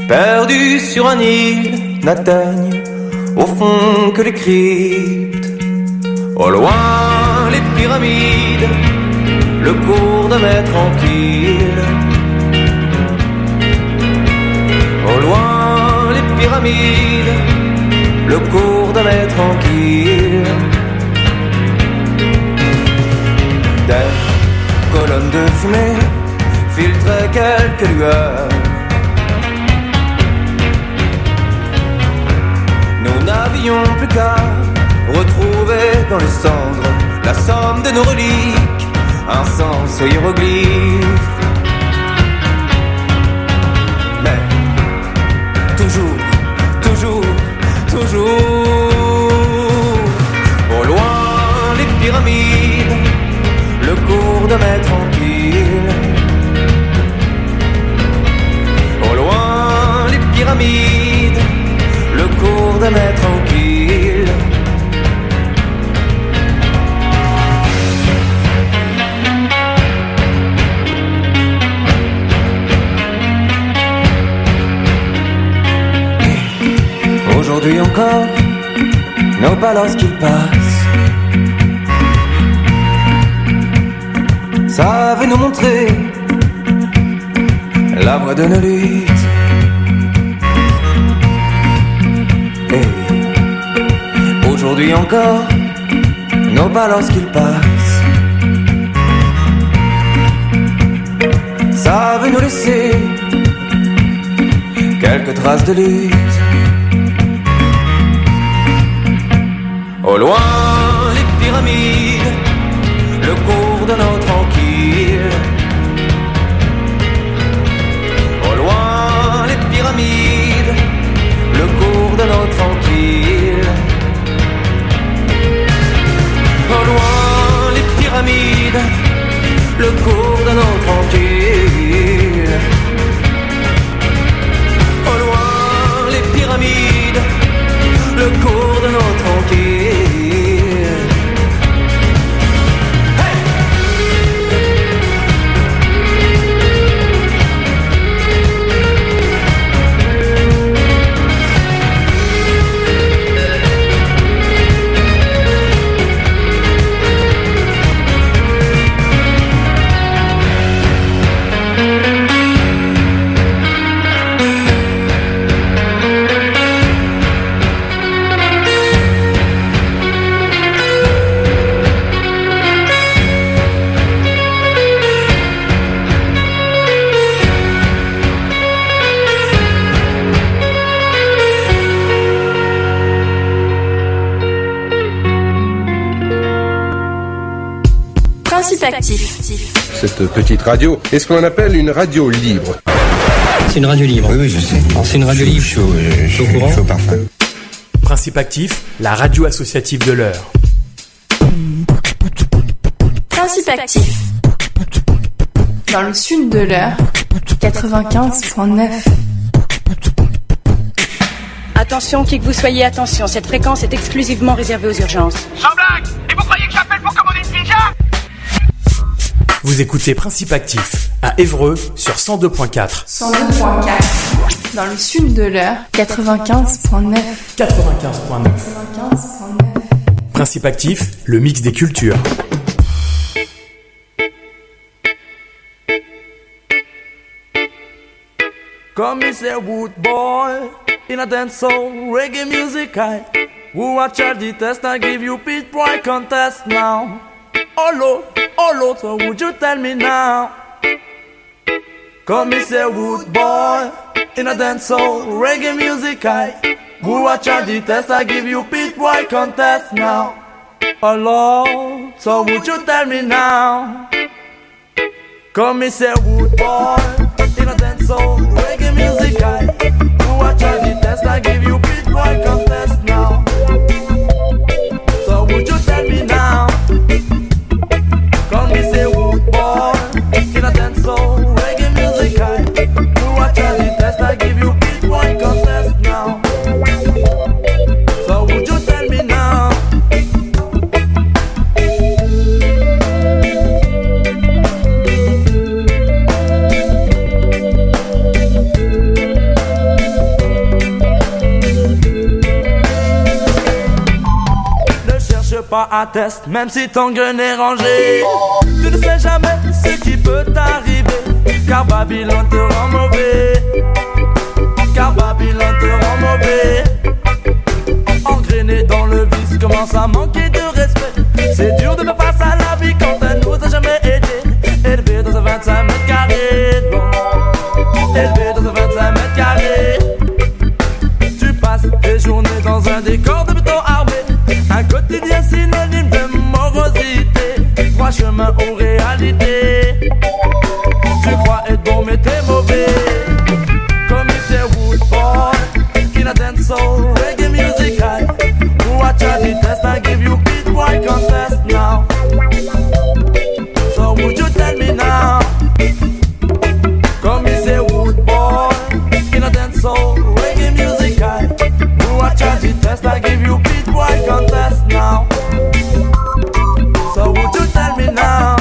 perdus sur un île, n'atteignent au fond que les cryptes. Au loin les pyramides, le cours de mer tranquille. Au loin les pyramides, le cours de mer tranquille. Des colonnes de fumée filtraient quelques lueurs. Nous n'avions plus qu'à retrouver dans les cendres la somme de nos reliques, un sens aux hiéroglyphes. Mais toujours, toujours, toujours, au loin les pyramides, le cours de mer tranquille. Au loin les pyramides, le cours de mer tranquille. Aujourd'hui encore, nos pas lorsqu'ils passent savent nous montrer la voie de nos luttes. Et aujourd'hui encore, nos pas lorsqu'ils passent savent nous laisser quelques traces de lutte. Au loin les pyramides, le cours de nos tranquilles. Au loin les pyramides, le cours de nos tranquilles. Au loin les pyramides, le cours de nos tranquilles. Au loin les pyramides, le cours de nos tranquilles. Actif. Cette petite radio est ce qu'on appelle une radio libre. C'est une radio libre. Oui, je sais. C'est une radio libre. Chaud parfum. Principe Actif, la radio associative de l'heure. Principe Actif. Dans le sud de l'heure, 95.9. Attention, qui que vous soyez, attention, cette fréquence est exclusivement réservée aux urgences. Sans blague! Et vous croyez que j'appelle pour commander une pizza? Vous écoutez Principe Actif à Évreux sur 102.4. 102.4. Dans le sud de l'heure, 95.9. 95.9. Principe Actif, le mix des cultures. Come me say wood boy, in a dance soul, reggae music I who watch the test, I give you Pete Boy contest now. Oh Lord, so would you tell me now? Come me say wood boy, in a dance soul, reggae music I who watch the test, I give you Pete Boy contest now. Oh Lord, so would you tell me now? Come me say wood boy, in a dance soul, reggae music I who watch the test, I give you Pete Boy contest now. So would you tell me now? Come me say wood boy, in a dance soul, reggae music I who watch the test, I give you Pete Boy contest now. So would you tell me now? pas atteste, même si ton gun est rangé. Tu ne sais jamais ce qui peut t'arriver, car Babylone te rend mauvais. Car Babylone te rend mauvais. Engrainé dans le vice, commence à manquer de respect. C'est dur de faire face à la vie quand elle nous a jamais aidé. Élevé dans un 25 mètres carrés, bon. Élevé dans un 25 mètres carrés. Tu passes tes journées dans un décor de béton armé. Un quotidien synonyme de morosité. Trois chemins aux réalités. Tu crois être bon mais t'es mauvais. Commissaire Woodboy, in a dancehall reggae music high. Watch out the test, I give you beat boy contest now. So would you tell me now? Commissaire Woodboy, in a dancehall reggae music high. Watch out the test, I give you beat boy contest now. So would you tell me now?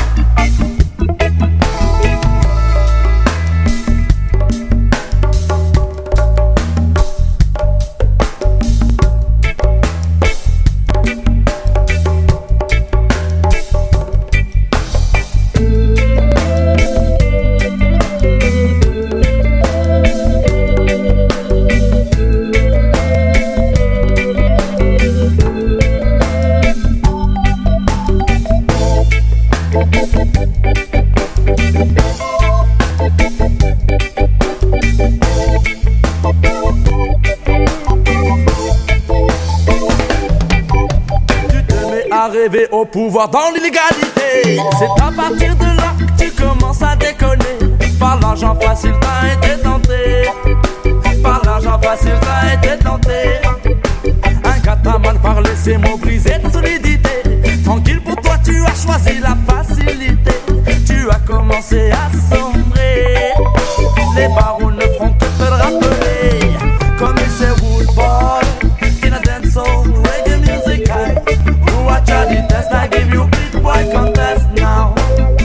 Rêver au pouvoir dans l'illégalité. C'est à partir de là que tu commences à déconner. Par l'argent facile t'as été tenté. Par l'argent facile t'as été tenté. Un cataman par laisser mots brisés de solidité. Tranquille pour toi tu as choisi la facilité. Tu as commencé à sombrer. Les barreaux ne feront que te le rappeler. Comme il s'est Woodboy, in a dancehall reggae music high. Watch out the test, I give you beat boy contest now.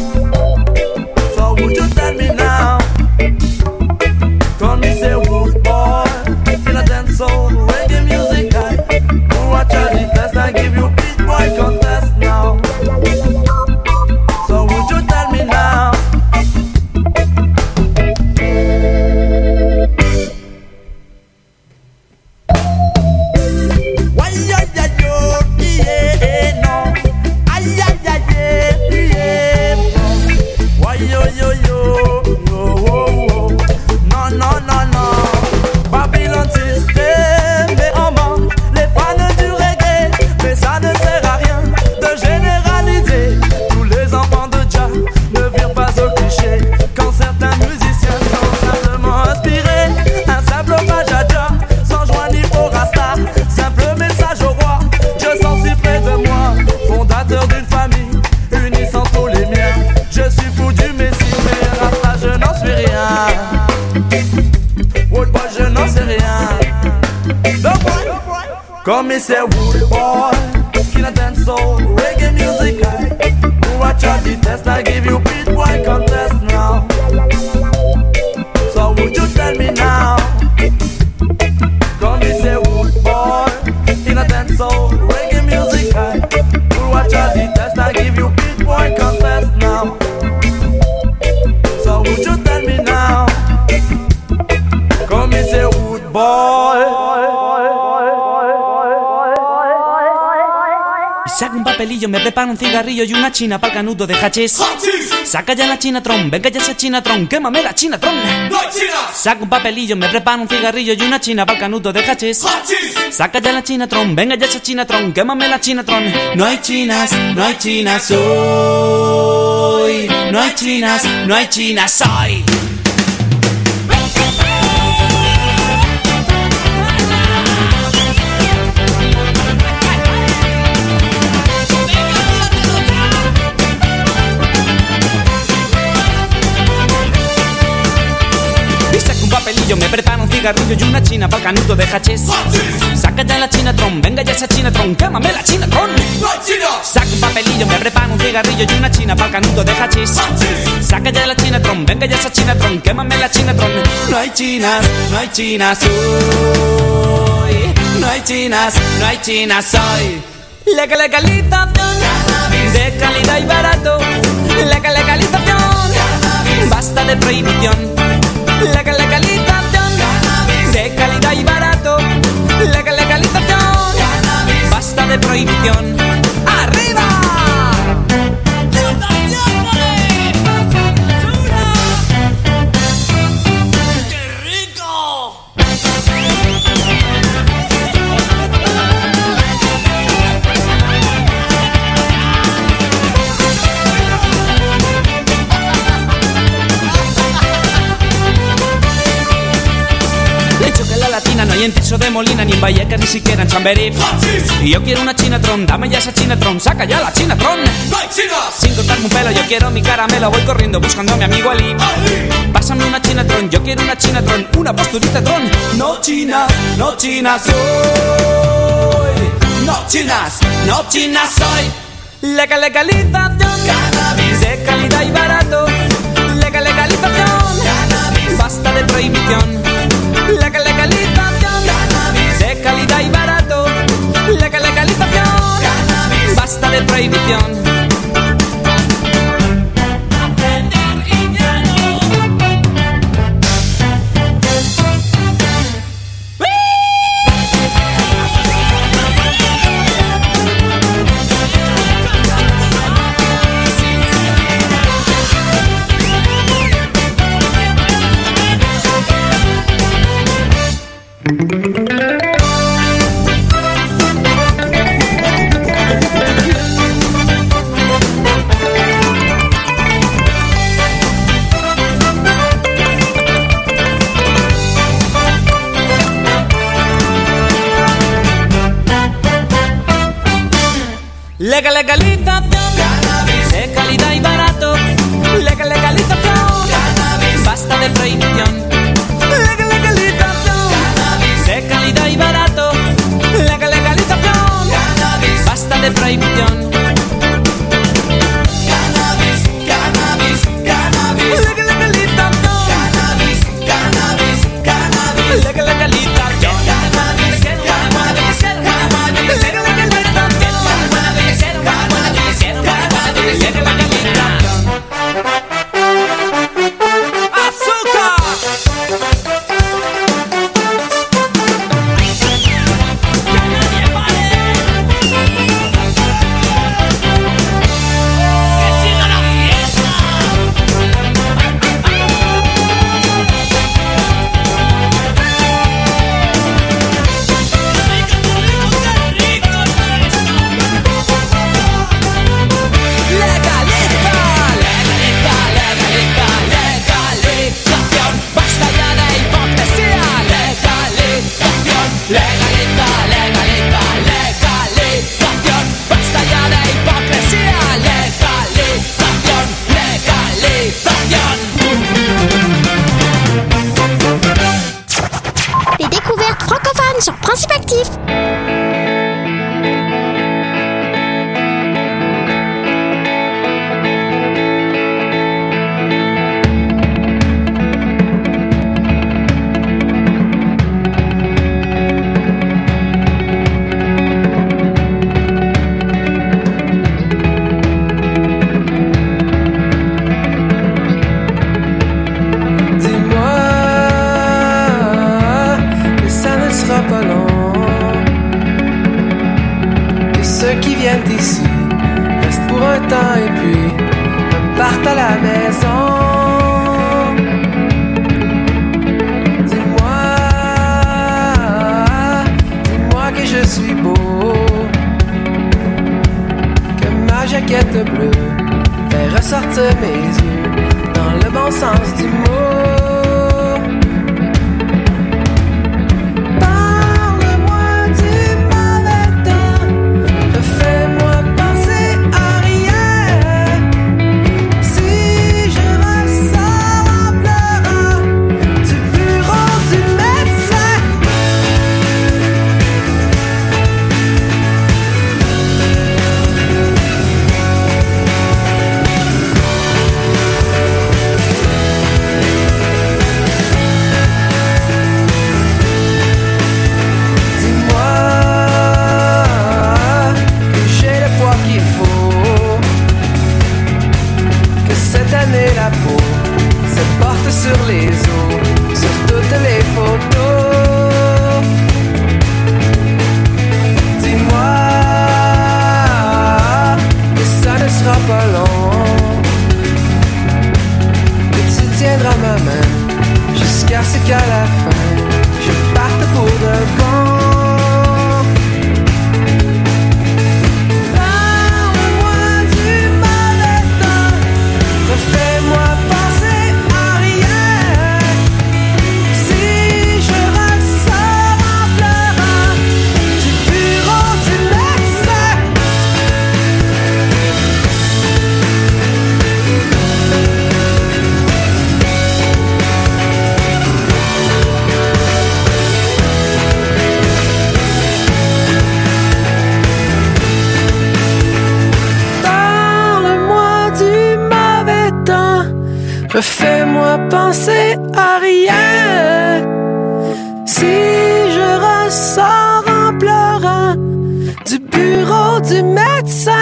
So would you tell me now? Come me say Woodboy, in a dancehall reggae music high. Watch out the test, I give you beat boy contest now. So would you tell me now? Come and say Woodboy, in a dancehall reggae music high. Watch out the test, I give you beat boy contest now. So would you tell me now? Come and say Woodboy, in a dancehall reggae music high. Watch out the test, I give you beat boy contest now. So would you tell me now? Come and say Woodboy. Saca un papelillo, me preparo un cigarrillo y una china pa'l canuto de hachís. Saca ya la Chinatron, venga ya esa Chinatron, quémame la Chinatron. ¡No hay chinas! Saca un papelillo, me preparo un cigarrillo y una china pa'l canuto de hachís. Saca ya la Chinatron, venga ya esa Chinatron, quémame la Chinatron. No hay chinas hoy. No hay chinas hoy. Me preparo un cigarrillo y una china pa'l canuto de hachís. Saca ya la Chinatron, venga ya esa Chinatron, quémame la Chinatron. Saca un papelillo, me preparo un cigarrillo y una china pa'l canuto de hachís. Saca ya la Chinatron, venga ya esa Chinatron, quémame la Chinatron. No hay chinas hoy. No hay chinas hoy. Legalización de calidad y barato. Legalización, basta de prohibición. Legalización de calidad y barato. Legalización, basta de prohibición. ¡Arriba! No hay en Tirso de Molina, ni en Vallecas, ni siquiera en Chamberí. Y yo quiero una Chinatron, dame ya esa Chinatron, saca ya la Chinatron. Sin cortarme un pelo, yo quiero mi caramelo, voy corriendo buscando a mi amigo Ali. Pásame una Chinatron, yo quiero una Chinatron, una posturita Tron. No chinas soy. No chinas soy. Legalización, cannabis de calidad y barato. Legalización, cannabis, basta de prohibición. Legalización, cannabis de calidad y barato. Legalización, cannabis, basta de prohibición. Legalización, cannabis de calidad y barato. Legalización, cannabis, basta de prohibición. Legalización, cannabis de calidad y barato. Legalización, cannabis, basta de prohibición. Cannabis, cannabis, cannabis. Legalización, cannabis, cannabis, cannabis. Legalización, cannabis, cannabis, cannabis. Refais-moi penser à rien. pour de bon. Parle-moi du mauvais temps, refais-moi penser à rien. Si je ressors en pleurant du bureau du médecin. Parle-moi du mauvais temps, refais-moi penser à rien. Si je ressors en pleurant du bureau du médecin.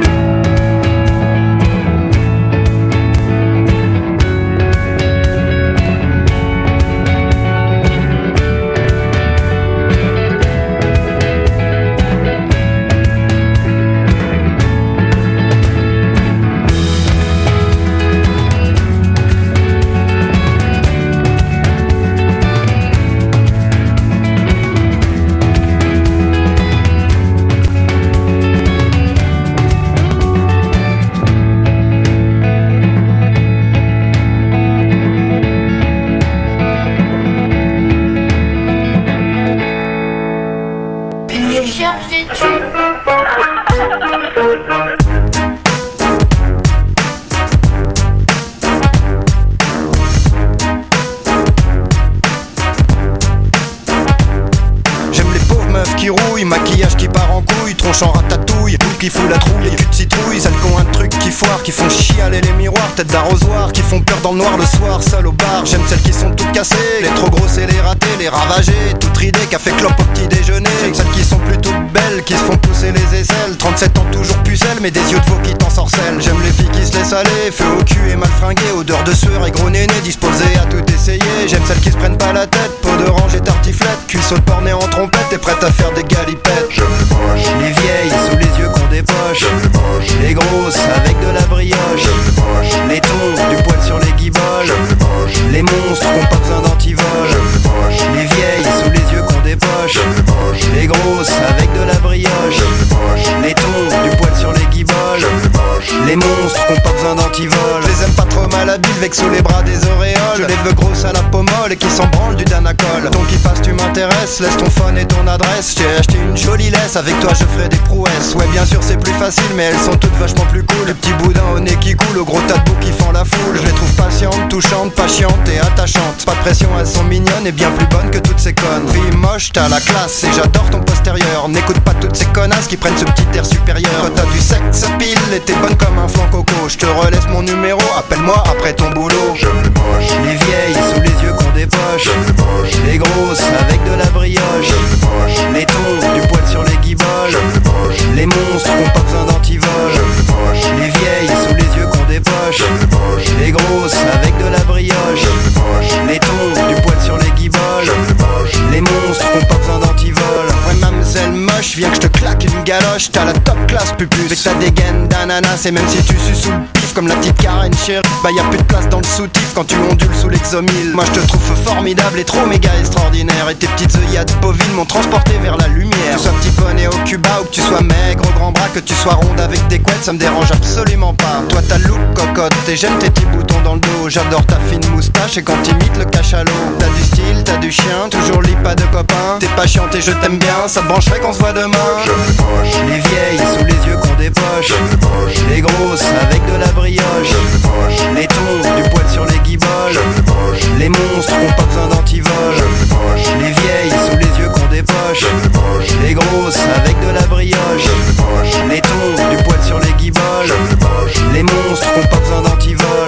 Qui rouille, maquillage qui part en couille, tronche en ratatouille, boule qui fout la trouille, les culs de citrouille, celles qui ont un truc qui foire, qui font chialer les miroirs, tête d'arrosoir, qui font peur dans le noir le soir, seul au bar. J'aime celles qui sont toutes cassées, les trop grosses et les ratées, les ravagées, toutes ridées, café clope au petit déjeuner. J'aime celles qui sont plus toutes belles, qui se font pousser les aisselles, 37 ans toujours pucelles, mais des yeux de veau qui t'ensorcellent. J'aime les filles qui se laissent aller, feu au cul et mal fringuées, odeur de sueur et gros néné, disposées à tout essayer. J'aime celles qui se prennent pas la tête, peau d'orange et tartiflette, cuisseau de porc-nez en trompette et prête à faire des galipettes. J'aime les moches, les vieilles sous les yeux qu'on dépoche. J'aime les moches, les grosses avec de la brioche. J'aime les moches, les tons, du poil sur les guiboles. J'aime les moches, les monstres qui ont pas besoin d'antivol. J'aime les moches, les vieilles sous les yeux qu'on dépoche. J'aime les moches, les grosses avec de la brioche. J'aime les moches, les tons, du poil sur les guiboles. J'aime les moches, les monstres qui ont pas besoin d'antivol. Je les aime pas trop malhabiles, avec sous les bras des auréoles. Je les veux grosses à la peau molle et qui s'en branlent du Danacol. Ton qui passe, tu m'intéresses, laisse ton phone et ton adresse. J'ai acheté une jolie laisse, avec toi je ferai des prouesses. Ouais, bien sûr c'est plus facile, mais elles sont toutes vachement plus cool. Le petit boudin au nez qui coule, au gros tas de boue qui fend la foule. Je les trouve patientes, touchantes, pas chiantes et attachantes. Pas de pression, elles sont mignonnes et bien plus bonnes que toutes ces connes. Fille moche, t'as la classe et j'adore ton postérieur. N'écoute pas toutes ces connasses qui prennent ce petit air supérieur. Quand t'as du sexe pile et t'es bonne comme un flanc coco, je te relaisse mon numéro, appelle-moi après ton boulot. J'aime les moches, les vieilles sous les yeux qu'on dépoche. J'aime les moches, les grosses avec de la brioche. J'aime les moches, les tons, du poil sur les guiboles. J'aime les moches, les monstres qui ont pas besoin d'antivol. J'aime les moches, les vieilles sous les yeux qu'on dépoche. J'aime les moches, les grosses avec de la brioche. J'aime les moches, les tons, du poil sur les guiboles. J'aime les moches, les monstres qui ont pas besoin d'antivol. Ouais, mademoiselle moche, viens que je te claque une galoche. T'as la top classe pupus, avec ta dégaine d'ananas. Et même si tu sues sous le pif comme la petite Karen chérie, bah y'a plus de place dans le soutif quand tu ondules sous l'exomile. Moi je te trouve formidable et trop méga extraordinaire. Et tes petites œillades bovines m'ont transporté vers la lumière. Que tu sois petit poney au Cuba ou que tu sois maigre au grand bras, que tu sois ronde avec des couettes, ça me dérange absolument pas. Toi t'as le look cocotte et j'aime tes petits boutons dans le dos. J'adore ta fine moustache et quand t'imites le cachalot. T'as du style, t'as du chien, toujours lit pas de copain. T'es pas chiante et je t'aime bien, ça te brancherait qu'on se voit demain. J'aime les moches, les vieilles sous les yeux qu'on dépoche. J'aime les moches, les grosses avec de la brioche. J'aime les moches, les tons, du poil sur les guiboles. J'aime les moches, les monstres qui ont pas besoin d'antivol. J'aime les moches, les vieilles sous les yeux qu'on dépoche. J'aime les moches, les grosses avec de la brioche. J'aime les moches, les tons, du poil sur les guiboles. J'aime les moches, les monstres qui ont pas besoin d'antivol.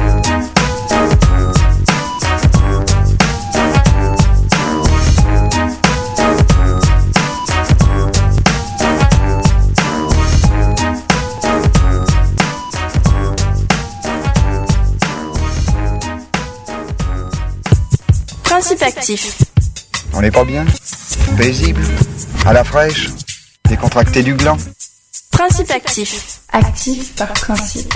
Principe actif. On n'est pas bien? Paisible? À la fraîche? Décontracté du gland? Principe actif. Actif par principe.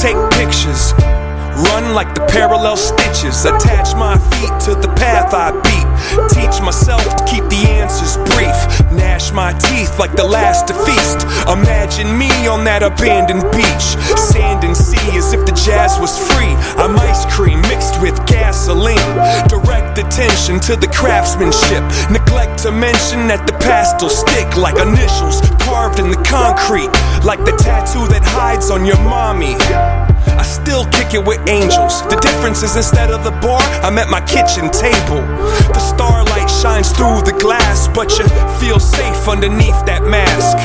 take pictures, run like the parallel stitches, attach my feet to the path I beat, teach myself to keep the answers brief, gnash my teeth like the last to feast. Imagine me on that abandoned beach, sand and sea as if the jazz was free. I'm ice cream mixed with gasoline, direct attention to the craftsmanship, neglect to mention that the past will stick like initials carved in the concrete, like the tattoo that hides on your mommy. I still kick it with angels. The difference is instead of the bar, I'm at my kitchen table. The starlight shines through the glass, but you feel safe underneath that mask.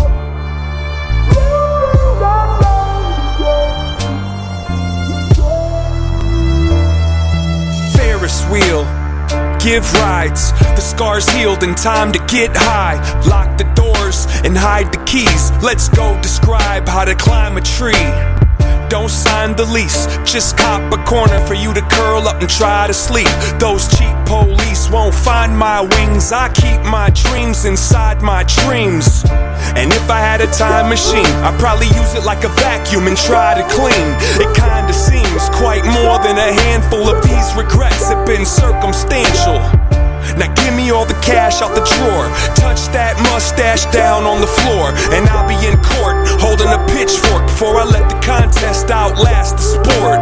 Ferris wheel, give rides. The scars healed in time to get high. Lock the doors and hide the keys. Let's go describe how to climb a tree. Don't sign the lease, just cop a corner for you to curl up and try to sleep. Those cheap police won't find my wings. I keep my dreams inside my dreams. And if I had a time machine, I'd probably use it like a vacuum and try to clean. It kinda seems quite more than a handful of these regrets have been circumstantial. Now give me all the cash out the drawer, touch that mustache down on the floor, and I'll be in court holding a pitchfork before I let the contest outlast the sport.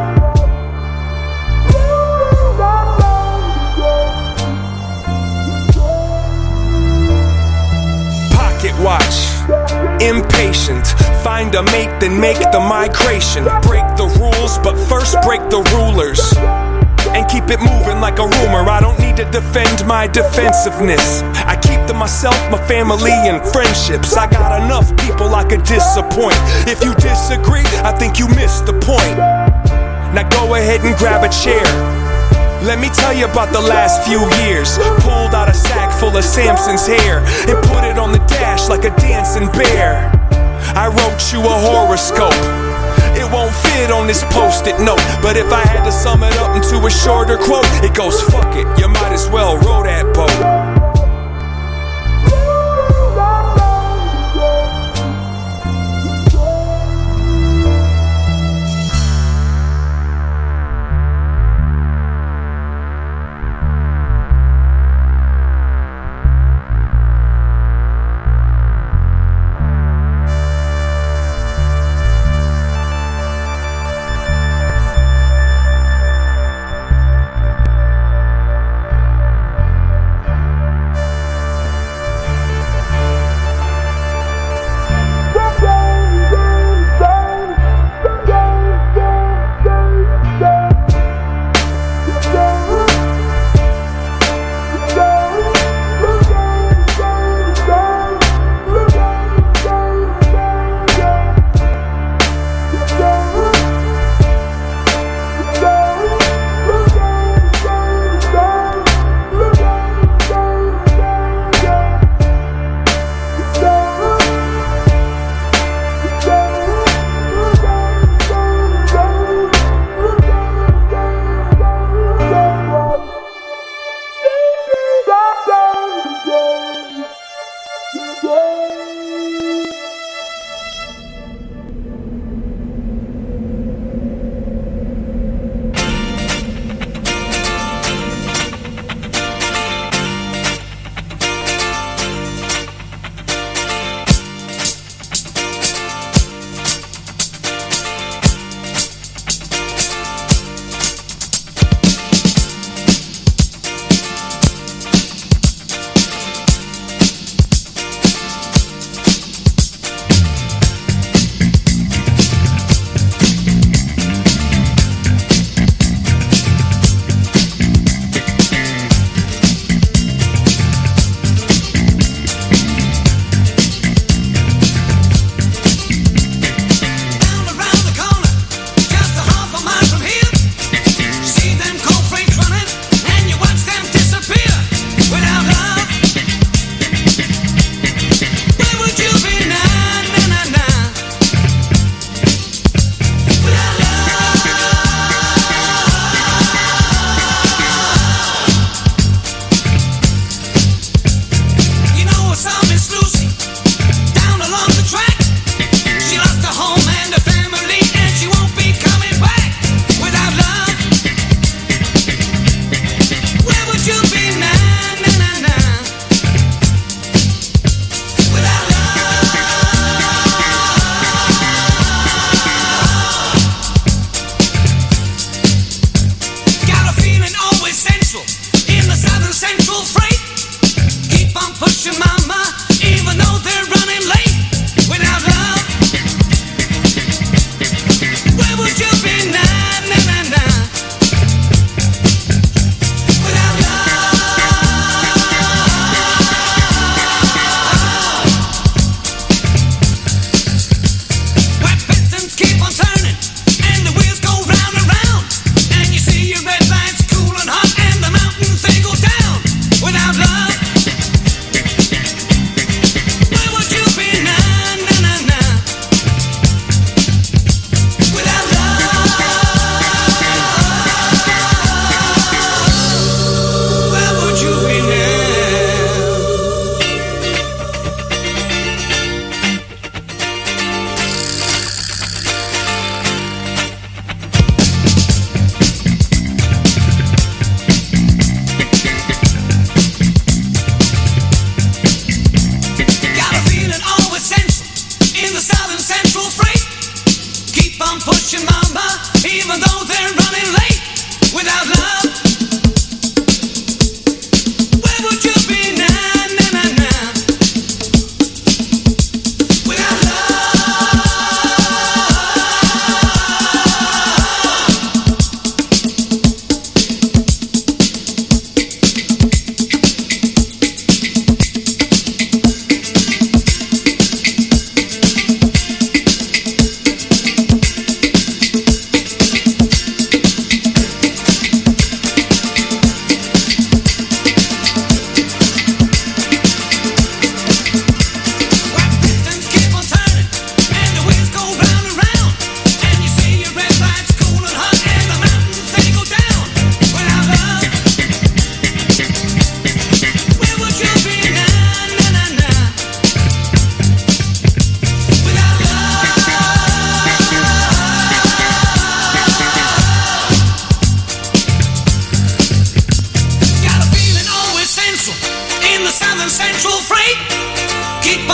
Pocket watch, impatient, find a mate then make the migration. Break the rules but first break the rulers, and keep it moving like a rumor. I don't need to defend my defensiveness. I keep to myself, my family, and friendships. I got enough people I could disappoint. If you disagree, I think you missed the point. Now go ahead and grab a chair. Let me tell you about the last few years. Pulled out a sack full of Samson's hair and put it on the dash like a dancing bear. I wrote you a horoscope. It won't fit on this post-it note, but if I had to sum it up into a shorter quote, it goes, fuck it, you might as well row that boat.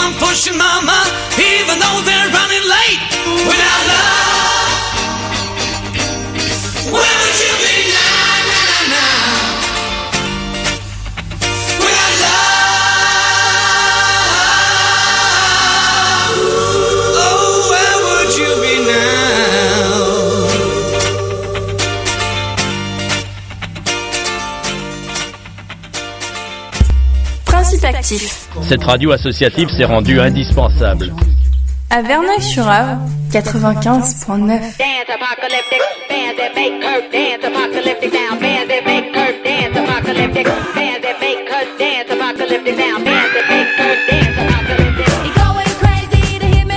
on pushing, mama, even though they're running late. Without love, where would you be now, now, now? Without love, oh, where would you be now? Principe actif. Cette radio associative s'est rendue indispensable. À Verneuil-sur-Avre, 95.9. Dance apocalyptic, bands that make her dance apocalyptic now, bands that make her dance apocalyptic, bands that make her dance apocalyptic now, bands that make her dance.